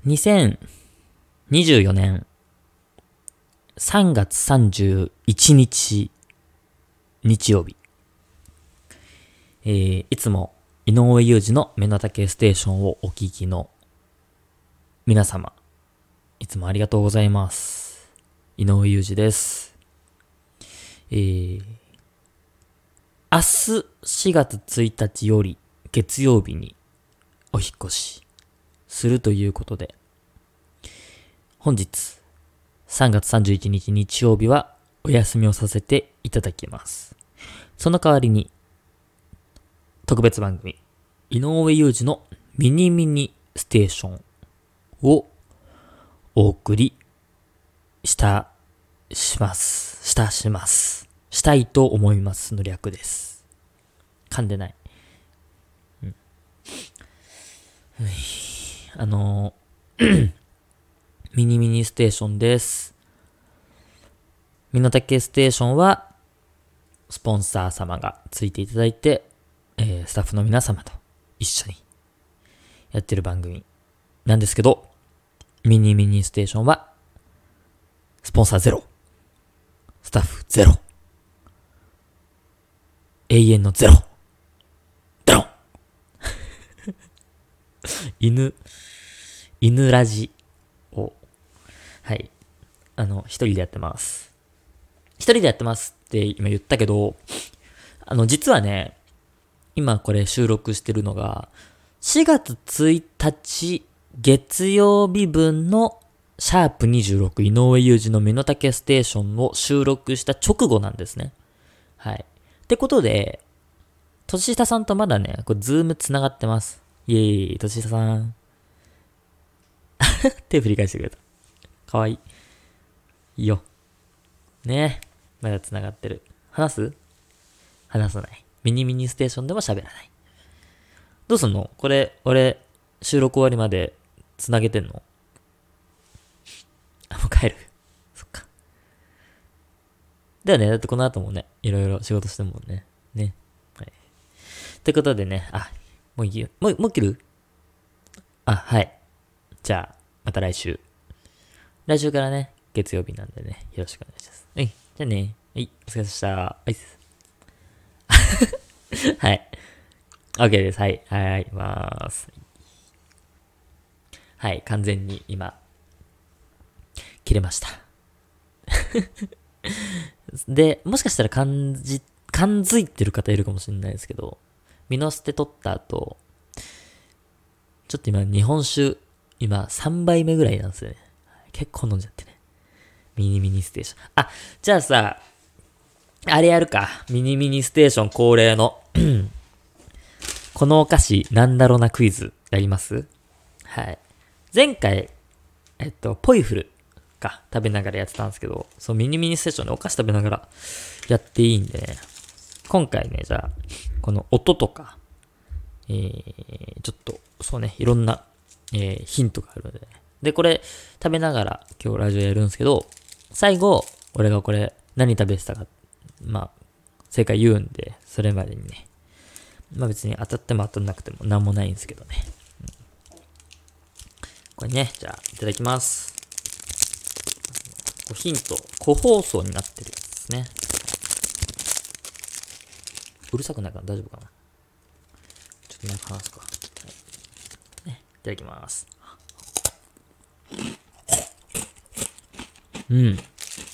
2024年3月31日日曜日、いつも井上裕二の目の丈ステーションをお聞きの皆様、いつもありがとうございます。井上裕二です。明日4月1日より月曜日にお引越しするということで、本日3月31日日曜日はお休みをさせていただきます。その代わりに特別番組井上裕二のミニミニステーションをお送りしたいと思いますの略です。噛んでない。ミニミニステーションです。身の丈ステーションはスポンサー様がついていただいて、スタッフの皆様と一緒にやってる番組なんですけど、ミニミニステーションはスポンサーゼロ、スタッフゼロ、永遠のゼロ、ドロン犬ラジを、はい、一人でやってます。一人でやってますって今言ったけど、実はね、今これ収録してるのが、4月1日月曜日分のシャープ26井上裕二の身の丈ステーションを収録した直後なんですね。はい。ってことで、年下さんとまだね、これズーム繋がってます。イエーイ、年下さん。手振り返してくれた。かわいい。いいよ。ねえ。まだ繋がってる。話さない。ミニミニステーションでも喋らない。どうすんのこれ、俺、収録終わりまで繋げてんの？もう帰る。そっか。だよね。だってこの後もね、いろいろ仕事してるもんね。ね。はい。ってことでね、もういいよ。もう切る？はい。じゃあ、また来週。来週からね、月曜日なんでね、よろしくお願いします。はい。じゃあね。はい。お疲れ様でした。はい。はい。OK です。はい。はい。まーす。はい。完全に今、切れました。で、もしかしたら感づいてる方いるかもしれないですけど、ミノステ取った後、ちょっと今日本酒、今3杯目ぐらいなんですよね。結構飲んじゃってね。ミニミニステーション。じゃあさ、あれやるか。ミニミニステーション恒例のこのお菓子なんだろうなクイズやります？はい。前回、ポイフルか食べながらやってたんですけど、そうミニミニステーションでお菓子食べながらやっていいんでね。今回ね、じゃあ、この音とか、ちょっと、そうね、いろんな、ヒントがあるので、ね。で、これ、食べながら今日ラジオやるんですけど、最後、俺がこれ、何食べてたか、正解言うんで、それまでにね。別に当たっても当たんなくてもなんもないんですけどね。これね、じゃあ、いただきます。ヒント、個包装になってるやつですね。うるさくないかな？大丈夫かな？ちょっとなんか話すか。ね、いただきます。うん。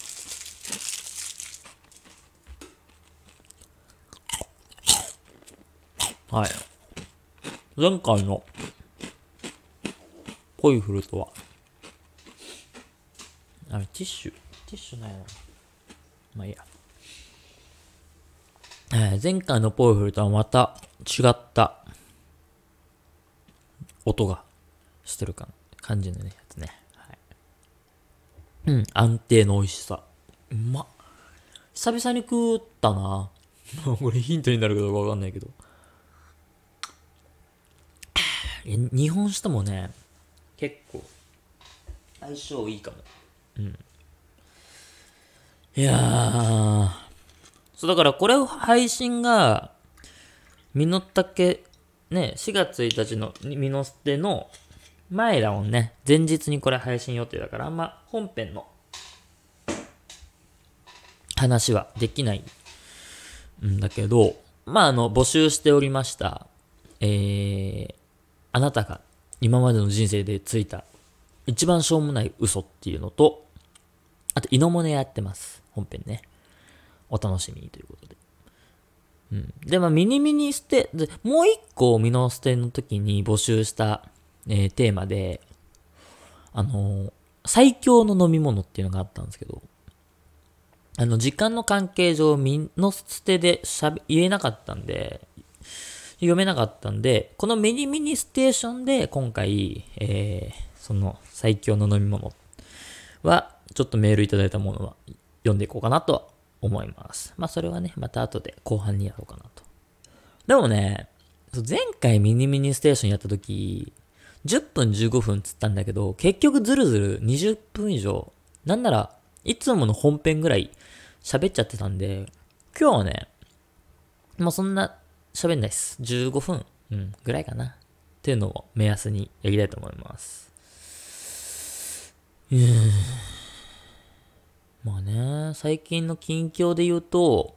はい。前回のポイフルとは、ティッシュないな。まあいいや。前回のポイフルとはまた違った音がしてる感じのね、やつね。はい。安定の美味しさ。うまっ。久々に食ったな。これヒントになるかどうかわかんないけど。日本酒ともね、結構相性いいかも。いやー。そうだからこれを配信が、身の丈、ね、4月1日の身の捨ての前だもんね。前日にこれ配信予定だから、あんま本編の話はできないんだけど、募集しておりました。あなたが今までの人生でついた一番しょうもない嘘っていうのと、あと、イノモネやってます。本編ね。お楽しみにということで。で、ミニミニステ、で、もう一個ミノステの時に募集した、テーマで、最強の飲み物っていうのがあったんですけど、時間の関係上、ミノステで言えなかったんで、読めなかったんで、このミニミニステーションで今回、その最強の飲み物は、ちょっとメールいただいたものは読んでいこうかなとは思います。それはね、また後で後半にやろうかなと。でもね、前回ミニミニステーションやった時、10分15分つったんだけど、結局ずるずる20分以上、なんならいつもの本編ぐらい喋っちゃってたんで、今日はね、もうそんな喋んないです。15分、ぐらいかな。っていうのを目安にやりたいと思います。最近の近況で言うと、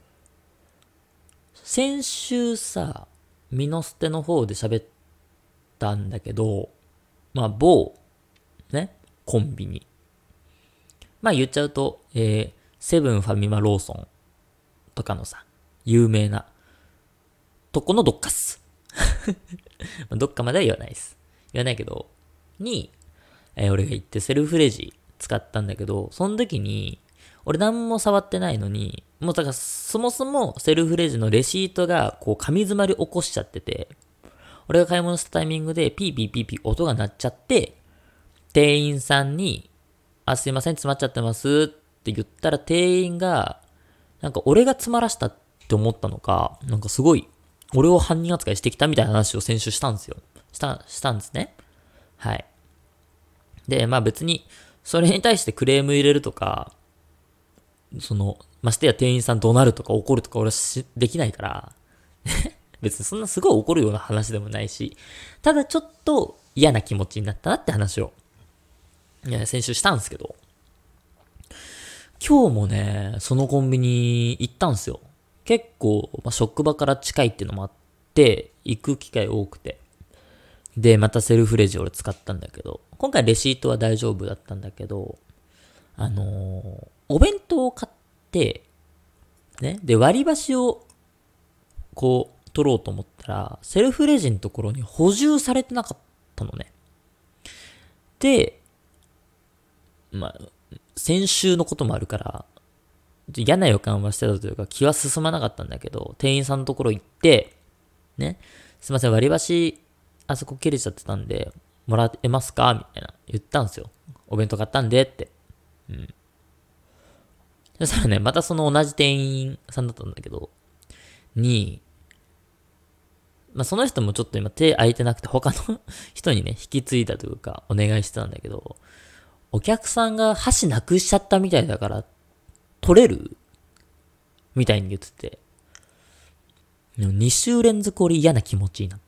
先週さ、ミノステの方で喋ったんだけど、某、ね、コンビニ。言っちゃうと、セブンファミマローソンとかのさ、有名なとこのどっかっす。どっかまでは言わないです。言わないけど、俺が行ってセルフレジ使ったんだけど、その時に、俺何も触ってないのに、もうだからそもそもセルフレジのレシートがこう紙詰まり起こしちゃってて、俺が買い物したタイミングでピーピーピーピー音が鳴っちゃって、店員さんに、すいません、詰まっちゃってますって言ったら店員が、なんか俺が詰まらしたって思ったのか、なんかすごい、俺を犯人扱いしてきたみたいな話を先週したんですよ。したんですね。はい。で、別に、それに対してクレーム入れるとか、ましてや店員さん怒鳴るとか怒るとか俺はできないから、別にそんなすごい怒るような話でもないし、ただちょっと嫌な気持ちになったなって話を、先週したんですけど、今日もね、そのコンビニ行ったんですよ。結構、職場から近いっていうのもあって、行く機会多くて。で、またセルフレジ俺使ったんだけど、今回レシートは大丈夫だったんだけど、お弁当を買って、ね、で、割り箸を、取ろうと思ったら、セルフレジのところに補充されてなかったのね。で、先週のこともあるから、嫌な予感はしてたというか気は進まなかったんだけど、店員さんのところ行って、ね、すいません、割り箸、あそこ切れちゃってたんで、もらえますかみたいな言ったんですよ。お弁当買ったんでって。そしたらね、またその同じ店員さんだったんだけど、その人もちょっと今手空いてなくて他の人にね、引き継いだというか、お願いしてたんだけど、お客さんが箸なくしちゃったみたいだから、取れるみたいに言ってて、2週連続俺嫌な気持ちになった。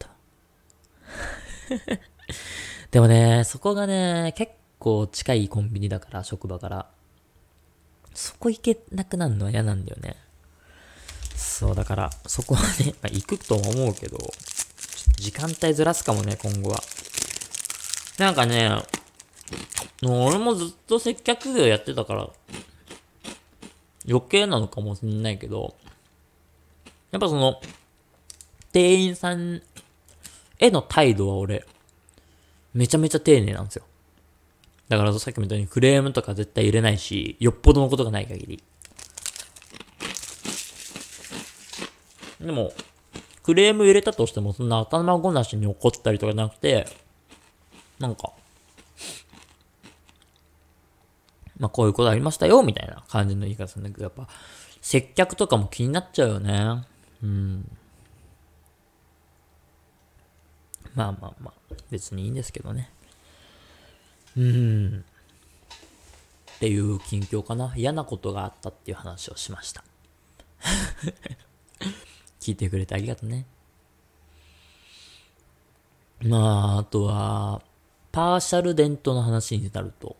でもね、そこがね、結構近いコンビニだから、職場から。そこ行けなくなるのは嫌なんだよね。そう、だから、そこはね、行くとは思うけど、時間帯ずらすかもね、今後は。なんかね、俺もずっと接客業やってたから、余計なのかもしんないけど、やっぱ店員さんへの態度は俺、めちゃめちゃ丁寧なんですよ。だからさっきみたいにクレームとか絶対入れないし、よっぽどのことがない限り。でも、クレーム入れたとしてもそんな頭ごなしに怒ったりとかなくて、なんか、こういうことありましたよ、みたいな感じの言い方するんだけど、やっぱ、接客とかも気になっちゃうよね。別にいいんですけどね。っていう近況かな。嫌なことがあったっていう話をしました。聞いてくれてありがとね。あとは、 パーシャルデントの話になると。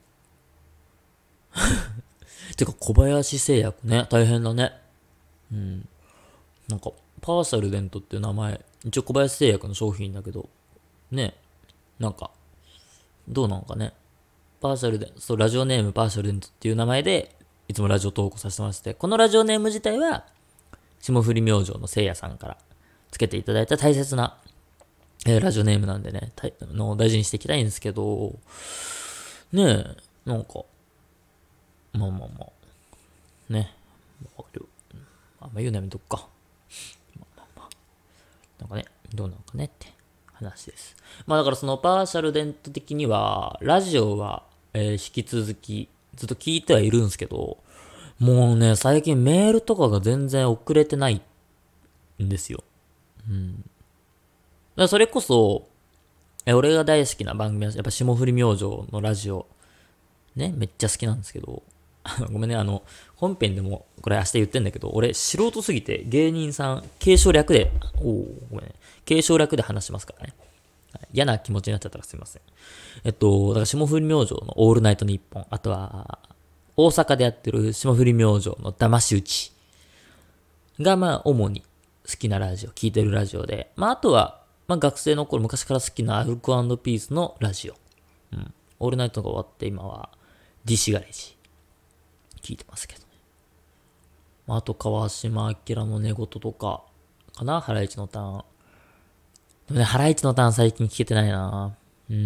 てか、小林製薬ね、大変だね。うん。なんか、パーシャルデントっていう名前、一応小林製薬の商品だけど、ね、なんか、どうなのかね。パーシャルデント、そう、ラジオネームパーシャルデントっていう名前で、いつもラジオ投稿させてもらってて、このラジオネーム自体は、霜降り明星の聖夜さんからつけていただいた大切な、ラジオネームなんでね、大事にしていきたいんですけど、ねえ、なんか、まあまあまあ、ね、わかるよ。あんま言うのやめとくか。まあまあまあ。なんかね、どうなのかねって話です。まあだからそのパーシャルデント的には、ラジオは、引き続きずっと聞いてはいるんですけど、もうね、最近メールとかが全然遅れてないんですよ。うん。だからそれこそ、俺が大好きな番組は、やっぱ霜降り明星のラジオ、ね、めっちゃ好きなんですけど、ごめんね、本編でもこれ明日言ってんだけど、俺素人すぎて芸人さん、継承略で、ごめんね、継承略で話しますからね。嫌な気持ちになっちゃったらすいません。だから霜降り明星のオールナイトニッポン、あとは、大阪でやってる霜降り明星の騙し討ちが、まあ、主に好きなラジオ、聞いてるラジオで、まあ、あとは、まあ、学生の頃昔から好きなアルコ&ピースのラジオ。うん。オールナイトが終わって今は、DC ガレージ。聞いてますけどね。まあ、あと、川島明の寝言とか、かなハライチのターン。でもね、ハライチのターン最近聞けてないな。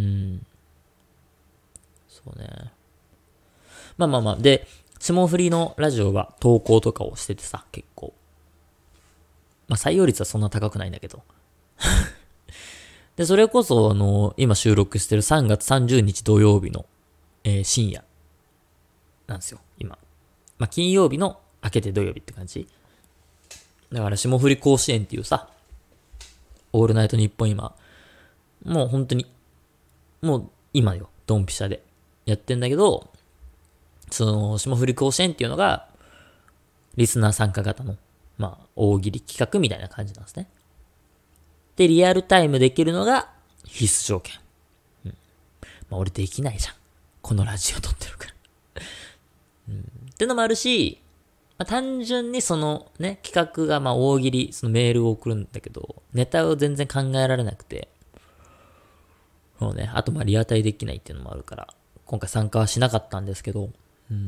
そうね。まあまあまあ。で、霜降りのラジオは投稿とかをしててさ、結構。まあ採用率はそんな高くないんだけど。で、それこそ、今収録してる3月30日土曜日の、深夜。なんですよ、今。まあ、金曜日の明けて土曜日って感じ。だから、霜降り甲子園っていうさ、オールナイトニッポン今、もう本当に、もう今よ、ドンピシャでやってんだけど、その、霜降り甲子園っていうのが、リスナー参加型の、まあ、大喜利企画みたいな感じなんですね。で、リアルタイムできるのが必須条件。まあ、俺できないじゃん。このラジオ撮ってるから。ってのもあるし、まあ、単純にそのね、企画がまあ大喜利、そのメールを送るんだけど、ネタを全然考えられなくて、そうね、あとまあリアタイできないっていうのもあるから、今回参加はしなかったんですけど、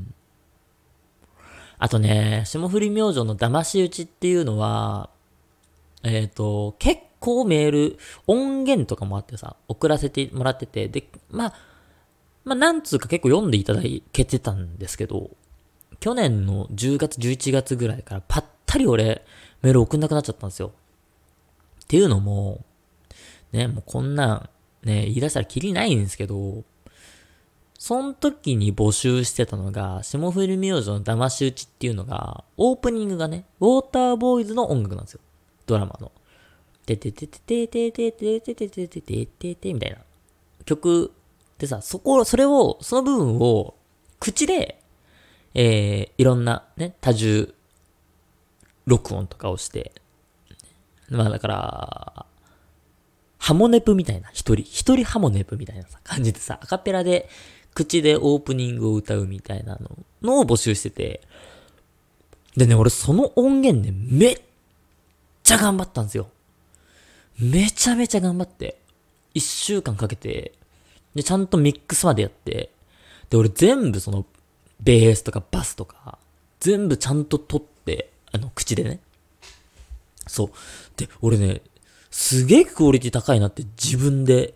あとね、霜降り明星の騙し討ちっていうのは、結構メール、音源とかもあってさ、送らせてもらってて、で、まあ、なんつうか結構読んでいただけてたんですけど、去年の10月、11月ぐらいからぱったり俺、メール送んなくなっちゃったんですよ。っていうのも、ね、もうこんなん、ね、言い出したらキリないんですけど、その時に募集してたのが、霜降り明星の騙し討ちっていうのが、オープニングがね、ウォーターボーイズの音楽なんですよ。ドラマの。てててててててててててててててみたいな曲でさ、その部分を、口で、いろんなね、多重録音とかをして、まあだから、ハモネプみたいな、一人ハモネプみたいなさ、感じでさ、アカペラで、口でオープニングを歌うみたいなのを募集してて、でね、俺その音源でめっちゃ頑張ったんですよ。めちゃめちゃ頑張って、一週間かけて、で、ちゃんとミックスまでやって、で、俺全部その、ベースとかバスとか、全部ちゃんと取って、口でね。そう。で、俺ね、すげえクオリティ高いなって自分で、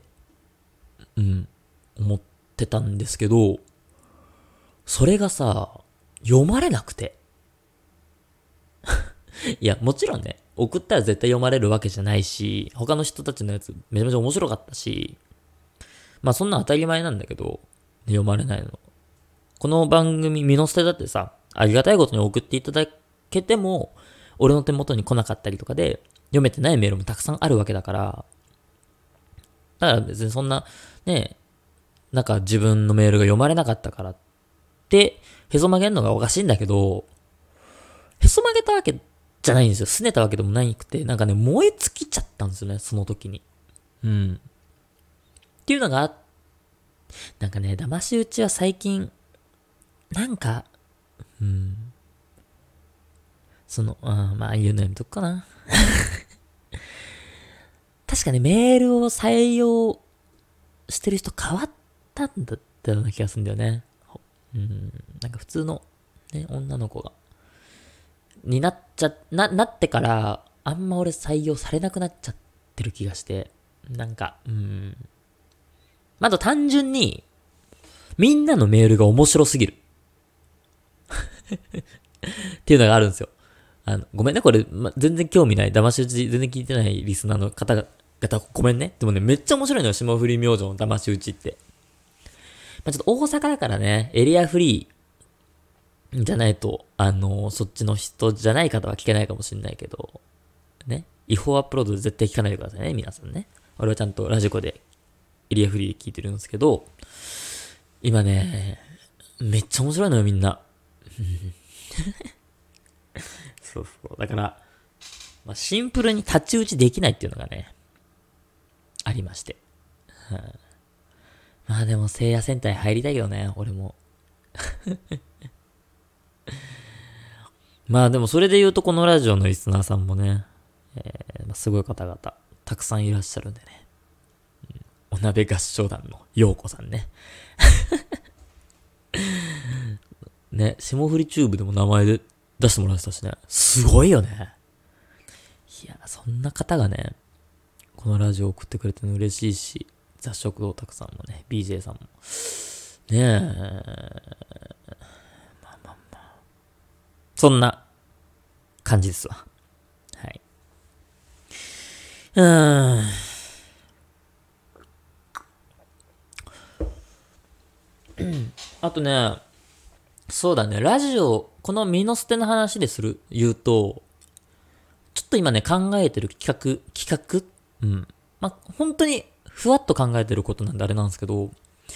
思ってたんですけど、それがさ、読まれなくて。いや、もちろんね、送ったら絶対読まれるわけじゃないし、他の人たちのやつめちゃめちゃ面白かったし、まあそんな当たり前なんだけど、読まれないの。この番組、ミノステだってさ、ありがたいことに送っていただけても、俺の手元に来なかったりとかで、読めてないメールもたくさんあるわけだから、だから別にそんな、ね、なんか自分のメールが読まれなかったからって、へそ曲げんのがおかしいんだけど、へそ曲げたわけじゃないんですよ。拗ねたわけでもないくて、なんかね、燃え尽きちゃったんですよね、その時に。っていうのがあっなんかね、騙し討ちは最近、なんか、うん、まあ言うのやめとくかな。確かね、メールを採用してる人変わったんだったような気がするんだよね。なんか普通の、ね、女の子が、なってから、あんま俺採用されなくなっちゃってる気がして、なんか、まあ、あと単純に、みんなのメールが面白すぎる。っていうのがあるんですよ。ごめんね、これ、全然興味ない、騙し討ち全然聞いてないリスナーの方々、ごめんね。でもね、めっちゃ面白いのよ、霜降り明星の騙し討ちって。まあ、ちょっと大阪だからね、エリアフリーじゃないと、そっちの人じゃない方は聞けないかもしれないけど、ね。違法アップロードで絶対聞かないでくださいね、皆さんね。俺はちゃんとラジコで、エリアフリーで聞いてるんですけど、今ね、めっちゃ面白いのよ、みんな。そうそう。だから、まあ、シンプルに太刀打ちできないっていうのがね、ありまして。まあでも、聖夜戦隊入りたいけどね、俺も。まあでも、それで言うとこのラジオのリスナーさんもね、すごい方々、たくさんいらっしゃるんでね。お鍋合唱団のようこさんね。ね、霜降りチューブでも名前で出してもらってたしね。すごいよね。いや、そんな方がね、このラジオを送ってくれてるの嬉しいし、雑食堂たくさんもね、BJ さんも。ねえ。そんな感じですわ。はい。あとね、そうだね、ラジオ、この身の捨ての話言うと、ちょっと今ね、考えてる企画まあ、本当に、ふわっと考えてることなんであれなんですけど、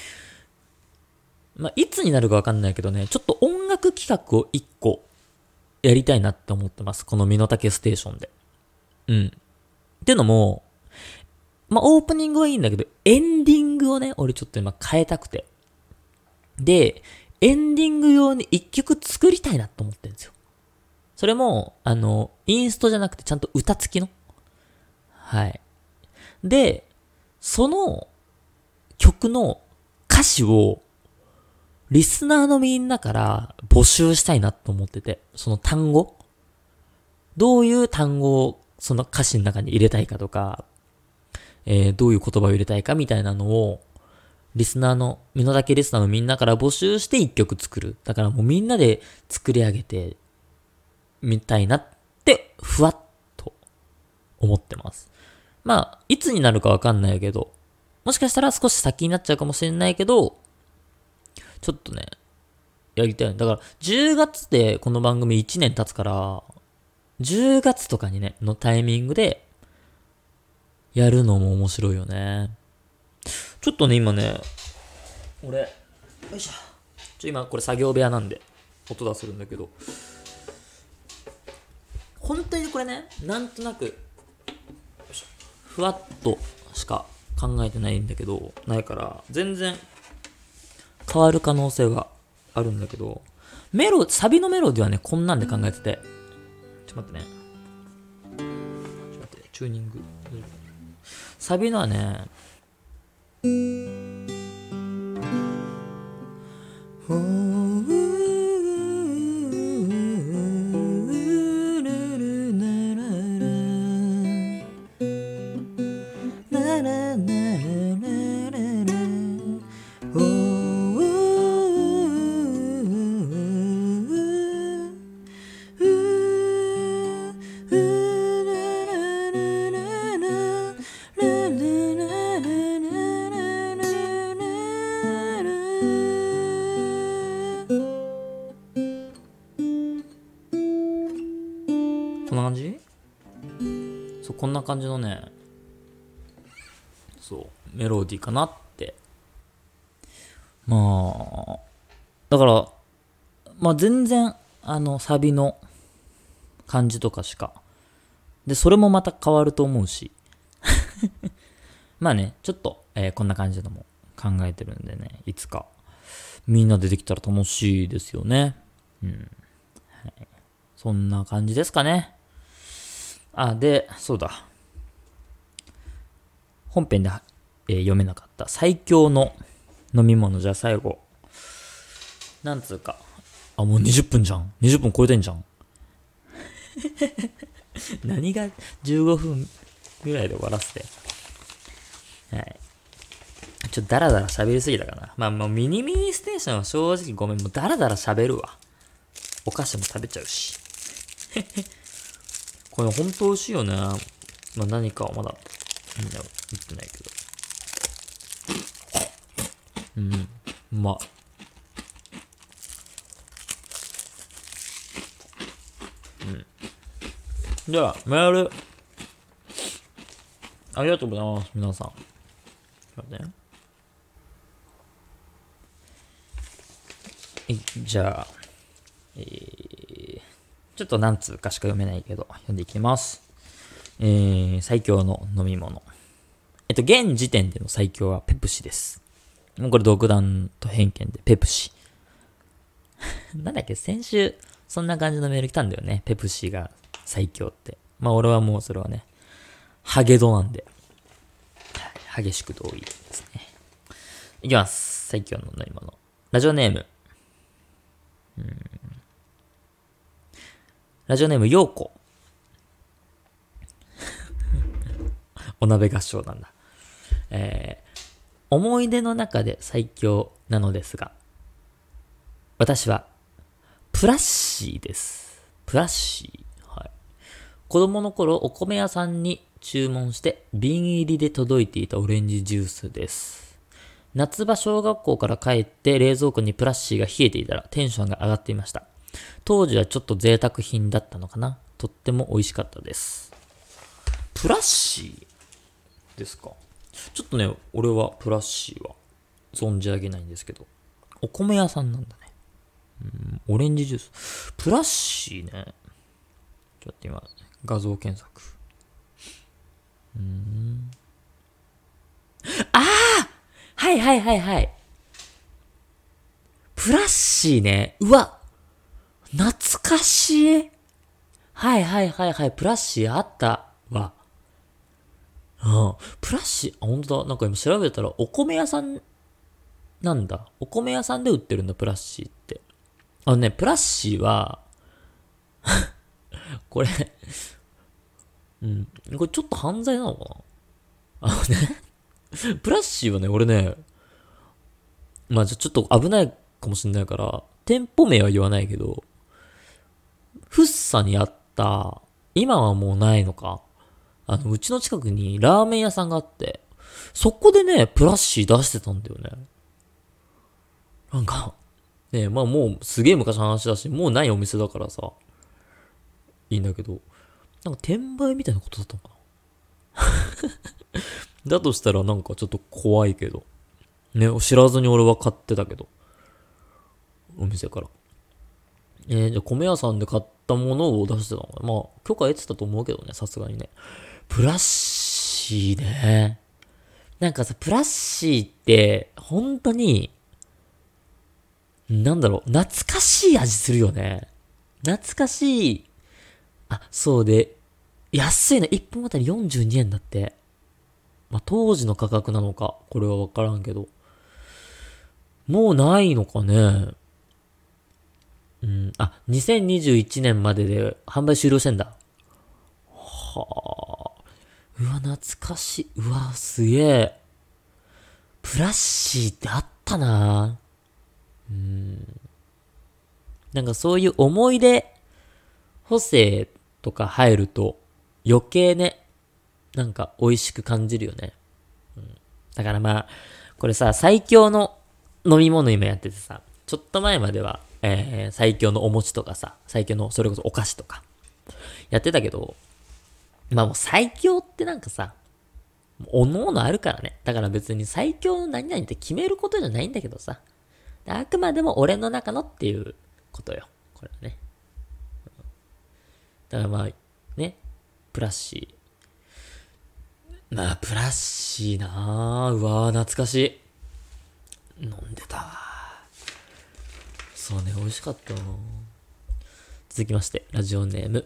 まあ、いつになるかわかんないけどね、ちょっと音楽企画を一個、やりたいなって思ってます。この身の丈ステーションで。っていうのも、まあ、オープニングはいいんだけど、エンディングをね、俺ちょっと今変えたくて。で、エンディング用に一曲作りたいなと思ってるんですよ。それも、インストじゃなくてちゃんと歌付きの。はい。で、その曲の歌詞をリスナーのみんなから募集したいなと思ってて、その単語どういう単語をその歌詞の中に入れたいかとか、どういう言葉を入れたいかみたいなのを、身の丈リスナーのみんなから募集して一曲作る。だからもうみんなで作り上げてみたいなって、ふわっと思ってます。まあ、いつになるかわかんないけど、もしかしたら少し先になっちゃうかもしれないけど、ちょっとね、やりたい。だから、10月でこの番組1年経つから、10月とかにね、のタイミングで、やるのも面白いよね。ちょっとね、今ね、俺、よいしょ。今これ作業部屋なんで、音出せるんだけど、本当にこれね、なんとなく、ふわっとしか考えてないんだけど、ないから、全然変わる可能性があるんだけど、サビのメロディはね、こんなんで考えてて、ちょっと待ってね。チューニング。サビのはね、こんな感じ？そう、こんな感じのね、そう、メロディーかなって。まあ、だから、まあ全然、サビの感じとかしか。で、それもまた変わると思うし。まあね、ちょっと、こんな感じのも考えてるんでね、いつかみんな出てきたら楽しいですよね。はい、そんな感じですかね。で、そうだ。本編で、読めなかった最強の飲み物。じゃあ最後。なんつうか。もう20分じゃん。20分超えてんじゃん。何が15分ぐらいで終わらせて。はい。ちょっとダラダラ喋りすぎたかな。もうミニミニステーションは正直ごめん。もうダラダラ喋るわ。お菓子も食べちゃうし。これ本当美味しいよね。何かはまだみんな言ってないけど。うまっ。じゃあ、メール、ありがとうございます、皆さん。じゃあ、ちょっと何通かしか読めないけど、読んでいきます。最強の飲み物。現時点での最強はペプシです。もうこれ独断と偏見で、ペプシ。なんだっけ、先週、そんな感じのメール来たんだよね。ペプシが最強って。俺はもうそれはね、ハゲドなんで、激しく同意ですね。いきます。最強の飲み物。ラジオネーム。ラジオネーム、ようこ。お鍋合唱なんだ。思い出の中で最強なのですが、私は、プラッシーです。プラッシー。はい。子供の頃、お米屋さんに注文して、瓶入りで届いていたオレンジジュースです。夏場小学校から帰って冷蔵庫にプラッシーが冷えていたらテンションが上がっていました。当時はちょっと贅沢品だったのかな。とっても美味しかったです。プラッシーですか。ちょっとね、俺はプラッシーは存じ上げないんですけど、お米屋さんなんだね。オレンジジュース。プラッシーね。ちょっと今、画像検索。はいはいはいはい。プラッシーね。うわ、懐かしい。はいはいはいはい。プラッシーあったわ。プラッシー、ほんとだ。なんか今調べたら、お米屋さんなんだ。お米屋さんで売ってるんだ、プラッシーって。プラッシーは、これ、これちょっと犯罪なのかな。プラッシーはね、俺ね、ちょっと危ないかもしんないから、店舗名は言わないけど、フッサにあった、今はもうないのか。うちの近くにラーメン屋さんがあって、そこでね、プラッシー出してたんだよね。なんか、ね、もうすげえ昔の話だし、もうないお店だからさ、いいんだけど、なんか転売みたいなことだったのかな。だとしたらなんかちょっと怖いけど。ね、知らずに俺は買ってたけど。お店から。じゃあ米屋さんで買ったものを出してたのかな。許可得てたと思うけどね、さすがにね。プラッシーね。なんかさ、プラッシーって、本当に、なんだろう、懐かしい味するよね。懐かしい。そうで、安いの、1本あたり42円だって。当時の価格なのか、これはわからんけど。もうないのかね。2021年までで販売終了してんだ。はあ。うわ、懐かしい。うわ、すげえ。プラッシーってあったな。なんかそういう思い出補正とか入ると余計ね、なんか美味しく感じるよね。だからこれさ、最強の飲み物今やっててさ、ちょっと前までは、最強のお餅とかさ、最強のそれこそお菓子とか、やってたけど、もう最強ってなんかさ、おのおのあるからね。だから別に最強の何々って決めることじゃないんだけどさ、あくまでも俺の中のっていうことよ。これはね。だからね、プラッシー。プラッシーなぁ。うわぁ、懐かしい。 飲んでたわ。そうね、美味しかったな。続きまして、ラジオネーム。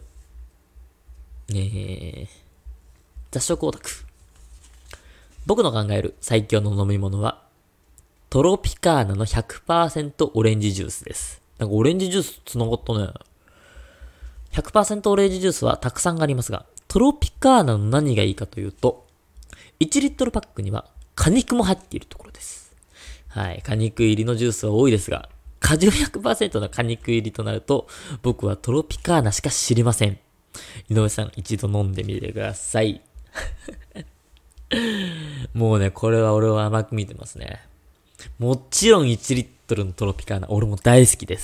雑食オタク。僕の考える最強の飲み物は、トロピカーナの 100% オレンジジュースです。なんかオレンジジュース繋がったね。100% オレンジジュースはたくさんありますが、トロピカーナの何がいいかというと、1リットルパックには果肉も入っているところです。はい。果肉入りのジュースは多いですが、果汁 100% の果肉入りとなると、僕はトロピカーナしか知りません。井上さん、一度飲んでみてください。もうね、これは俺は甘く見てますね。もちろん1リットルのトロピカーナ、俺も大好きです。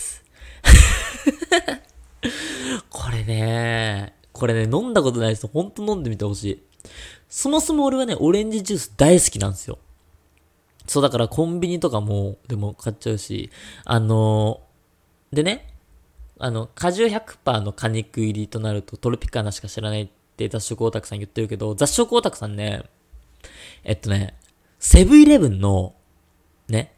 これね、飲んだことない人、ほんと飲んでみてほしい。そもそも俺はね、オレンジジュース大好きなんですよ。そうだからコンビニとかも、でも買っちゃうし、でね、果汁100%の果肉入りとなるとトロピカーナしか知らないって雑食オタクさん言ってるけど、雑食オタクさんね、セブンイレブンの、ね、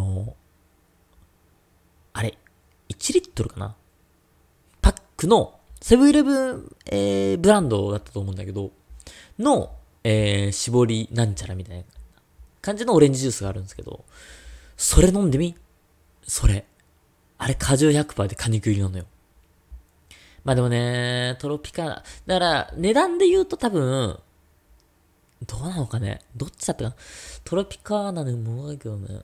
あれ、1リットルかなパックの、セブンイレブン、ブランドだったと思うんだけど、の、絞りなんちゃらみたいな感じのオレンジジュースがあるんですけど、それ飲んでみ？それ。あれ果汁 100% で果肉入りなのよ。まあでもね、トロピカーナ。だから、値段で言うと多分、どうなのかね。どっちだったかな。トロピカーナでも多いけどね。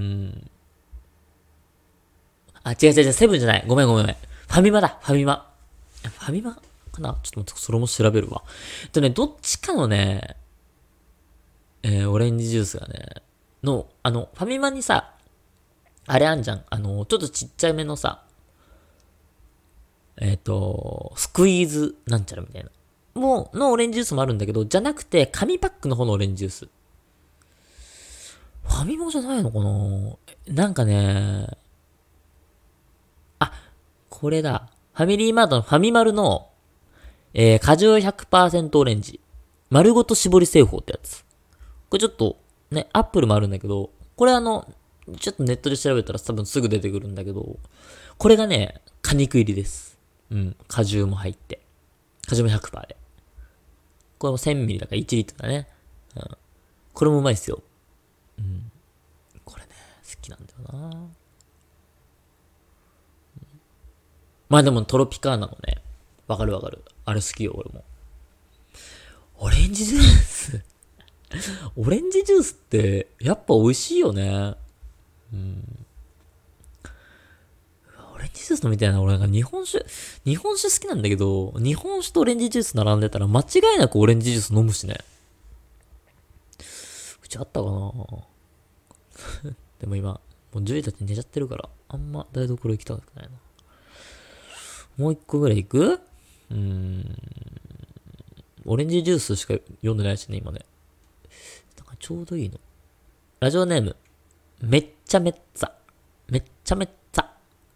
あ、違う、セブンじゃない。ごめん。ファミマだ、ファミマ。ファミマかなちょっと待って、それも調べるわ。どっちかのね、オレンジジュースがね、ファミマにさ、あれあんじゃん。ちょっとちっちゃいめのさ、スクイーズなんちゃらみたいな。のオレンジジュースもあるんだけど、じゃなくて、紙パックの方のオレンジジュース。ファミマじゃないのかななんかね、あ、これだ。ファミリーマートのファミマルの、果汁100%オレンジ。丸ごと絞り製法ってやつ。これちょっと、ね、アップルもあるんだけど、これちょっとネットで調べたら多分すぐ出てくるんだけど、これがね、果肉入りです。うん。果汁も入って。果汁も100%で。これも1000ミリだから1リットルだね。うん。これもうまいっすよ。うん。これね、好きなんだよな。まあでもトロピカーナのね、わかる。あれ好きよ、俺も。オレンジジュースオレンジジュースって、やっぱ美味しいよね。うん。オレンジジュース飲みたいな。俺なんか日本酒好きなんだけど、日本酒とオレンジジュース並んでたら間違いなくオレンジジュース飲むしね。うちあったかなでも今、もう10時たち寝ちゃってるから、あんま台所行きたくないな。もう一個ぐらい行く？オレンジジュースしか読んでないしね、今ね。なんかちょうどいいの。ラジオネーム、めっちゃめっさ。めっちゃめっさ。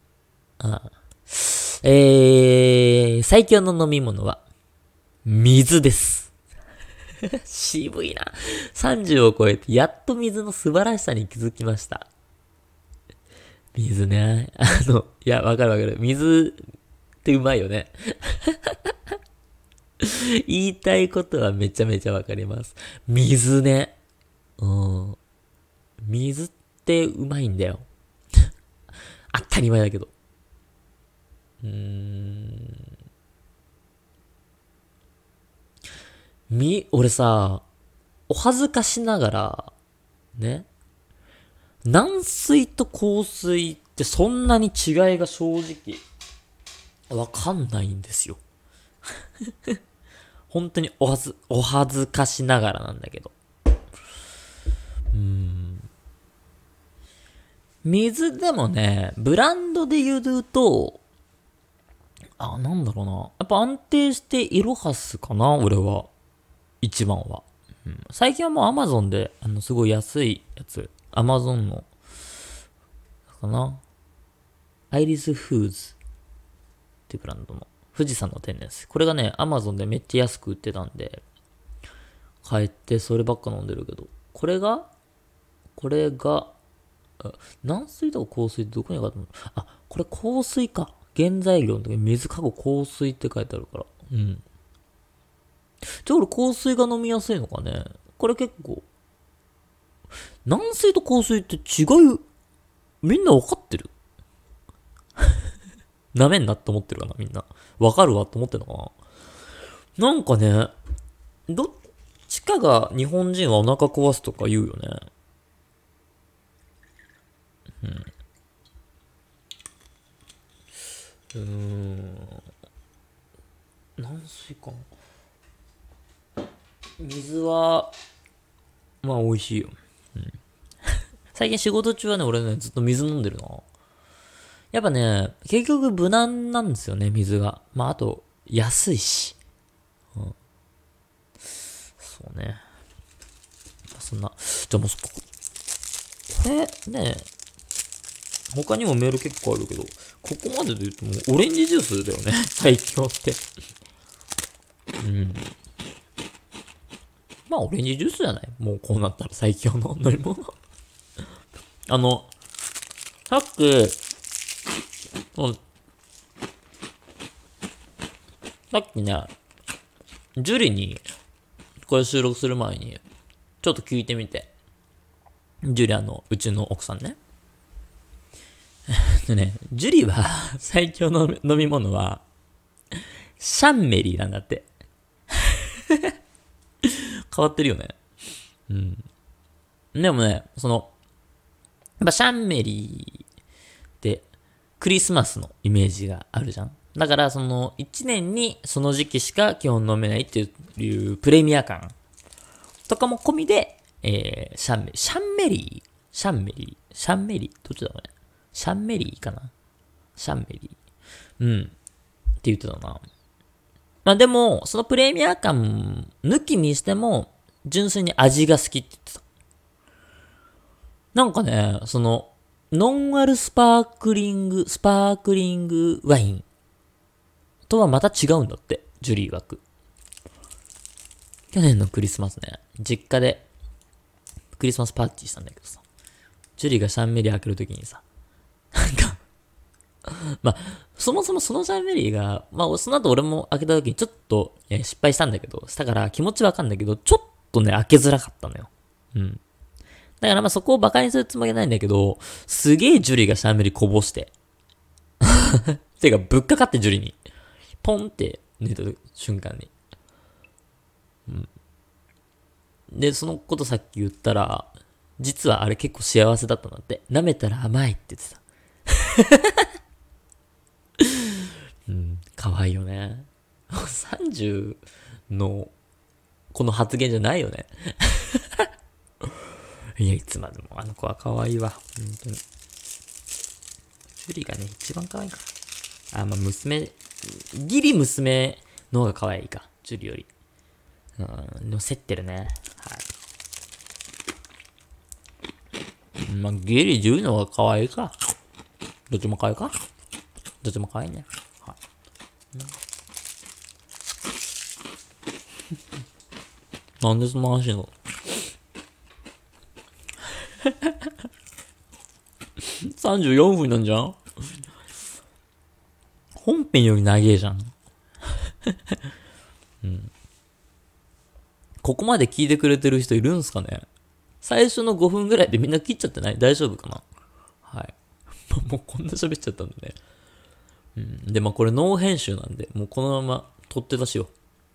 最強の飲み物は、水です。渋いな。30を超えて、やっと水の素晴らしさに気づきました。水ね。いや、わかる。水ってうまいよね。言いたいことはめちゃめちゃわかります。水ね。うん。水ってうまいんだよ。当たり前だけど。俺さ、お恥ずかしながら、ね。軟水と硬水ってそんなに違いが正直、わかんないんですよ。本当にお恥ずかしながらなんだけど。水でもね、ブランドで言うと、なんだろうな。やっぱ安定してイロハスかな、俺は。一番は。最近はもうアマゾンで、すごい安いやつ。アマゾンの、かな。アイリスフーズっていうブランドの富士山の天然水。これがね、アマゾンでめっちゃ安く売ってたんで、買えてそればっか飲んでるけど、これが、 軟水とか硬水ってどこに書いてあるの？あ、これ硬水か。原材料の時に水過去硬水って書いてあるから。うん。じゃあ俺硬水が飲みやすいのかね。これ結構。軟水と硬水って違い、みんなわかってる？なめんなって思ってるかなみんな。わかるわって思ってるのかな？なんかね、どっちかが日本人はお腹壊すとか言うよね。軟水か。水は、まあ美味しいよ。最近仕事中はね、俺ね、ずっと水飲んでるな。やっぱね、結局無難なんですよね、水が。まああと、安いし。そうね。そんな。じゃあもうこれね、他にもメール結構あるけど、ここまでで言うともうオレンジジュースだよね、最強って。うん。まあオレンジジュースじゃない？もうこうなったら最強の飲み物。さっき、さっきね、ジュリに、これ収録する前に、ちょっと聞いてみて。ジュリうちの奥さんね。でね、ジュリは最強の飲み物は、シャンメリーなんだって。変わってるよね。うん。でもね、やっぱシャンメリーってクリスマスのイメージがあるじゃん。だから1年にその時期しか基本飲めないっていうプレミア感とかも込みで、シャンメリーどっちだろうね。シャンメリーかな。シャンメリー。うん。って言ってたな。まあでも、そのプレミア感抜きにしても、純粋に味が好きって言ってた。なんかね、ノンアルスパークリングワインとはまた違うんだって、ジュリー曰く。去年のクリスマスね、実家でクリスマスパーティーしたんだけどさ、ジュリーがシャンメリー開けるときにさ、なんか、まあ、そもそもそのシャンメリーが、まあ、その後俺も開けたときにちょっと、失敗したんだけど、したから気持ちわかんだけど、ちょっとね、開けづらかったのよ。うん。だからまあそこをバカにするつもりはないんだけど、すげえジュリーがシャンメリーこぼして。てか、ぶっかかってジュリーに。ポンって抜いた瞬間に。うん。で、そのことさっき言ったら、実はあれ結構幸せだったんだって。舐めたら甘いって言ってた。うん、可愛いよね。30のこの発言じゃないよね。いや、いつまでもあの子は可愛いわ。本当に。ジュリーがね、一番可愛いから。まあ、ギリ娘の方が可愛いか。ジュリーより。でも競ってるね。はい。まあ、ギリジュリーの方が可愛いか。どっちも可愛いか。どっちも可愛いね。はい。なんでその話の34分なんじゃん。本編より長えじゃん。うん。ここまで聞いてくれてる人いるんすかね？最初の5分ぐらいでみんな切っちゃってない？大丈夫かな？はい。もうこんな喋っちゃったんでね。うん。で、まあこれノー編集なんで、もうこのまま撮って出しよう。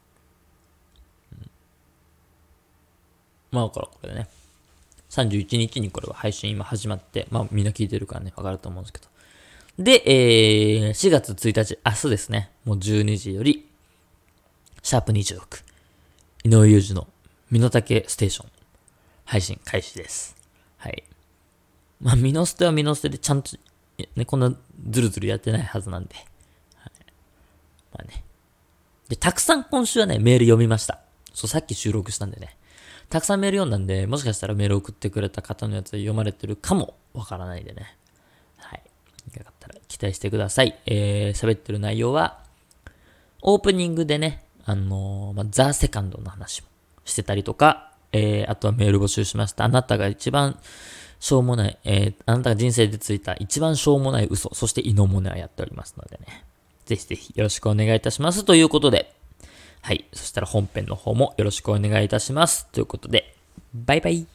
まあだからこれね。31日にこれは配信今始まって、まあみんな聞いてるからね、わかると思うんですけど。で、4月1日、明日ですね。もう12時より、シャープ26、井上裕二の身の丈ステーション、配信開始です。はい。まあ、身の捨ては身の捨てでちゃんと、ね、こんなずるずるやってないはずなんで。はい。まあね。で、たくさん今週はね、メール読みました。そう、さっき収録したんでね。たくさんメール読んだんで、もしかしたらメール送ってくれた方のやつ読まれてるかもわからないでね。はい。よかったら期待してください。喋ってる内容は、オープニングでね、ザ・セカンドの話もしてたりとか、あとはメール募集しました。あなたが一番しょうもない、あなたが人生でついた一番しょうもない嘘、そして異能もねはやっておりますのでね。ぜひぜひよろしくお願いいたします。ということで、はい。そしたら本編の方もよろしくお願いいたします。ということで、バイバイ。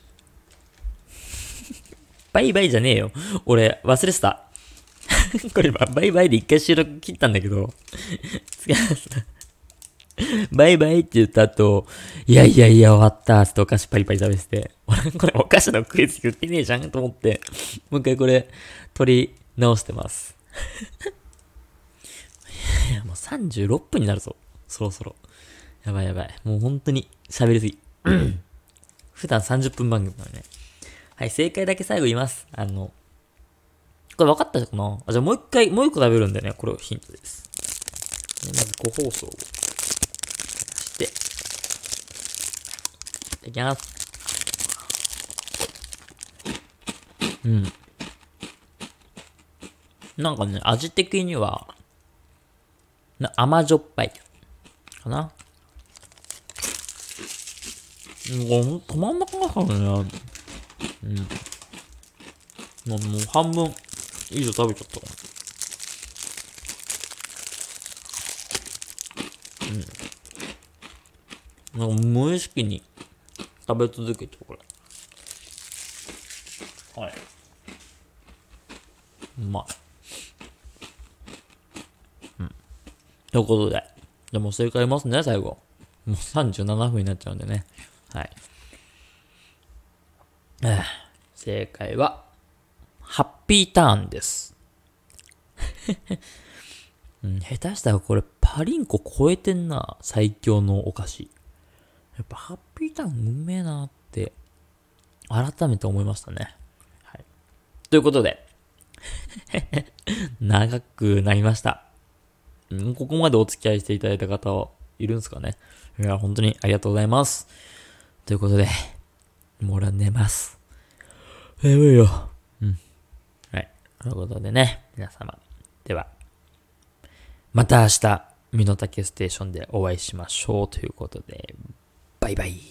バイバイじゃねえよ。俺、忘れてた。これ今、バイバイで一回収録切ったんだけど、バイバイって言った後、いやいやいや終わったってお菓子パリパリ食べてて、俺これお菓子のクイズ言ってねえじゃんと思って、もう一回これ取り直してます。いやもう36分になるぞ。そろそろ。やばいやばい。もう本当に喋りすぎ。普段30分番組なのね。はい、正解だけ最後言います。これ分かったかなあ、じゃあもう一個食べるんでね、これヒントです。まず個包装をして、いきます。うん。なんかね、味的には、甘じょっぱい。かな。もう止まんなくなったね。うん。もう半分以上食べちゃったかな。なんか無意識に食べ続けてこれ。はい。うまい。ということで。でも正解言いますね、最後。もう37分になっちゃうんでね。はい。正解は、ハッピーターンです。うん、下手したらこれパリンコ超えてんな。最強のお菓子。やっぱハッピーターンうめえなって改めて思いましたね。はい。ということで、長くなりました。ここまでお付き合いしていただいた方はいるんですかね。いや、本当にありがとうございます。ということで、もう俺は寝ます。眠いよ。うん。はい。ということでね、皆様。では、また明日、身の丈ステーションでお会いしましょうということで、バイバイ。